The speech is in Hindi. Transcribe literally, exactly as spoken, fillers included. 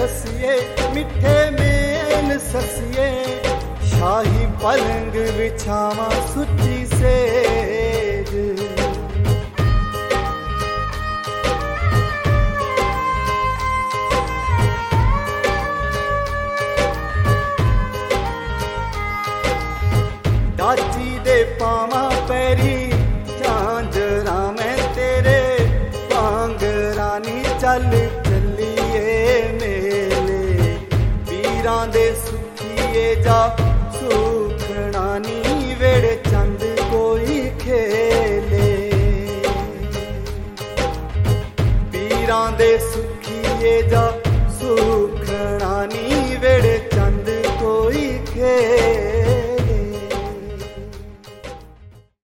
ससिए मिठे मेन ससिए शाही पलंग बिछावा सुची सेज डाची दे पावा पैरी झांझरा मैं तेरे पांगरानी चल चलिए मेले वीरां दे सुखिए जा सुखनानी वेड़े चंद कोई खेले वीरां दे सुखिए जा सुख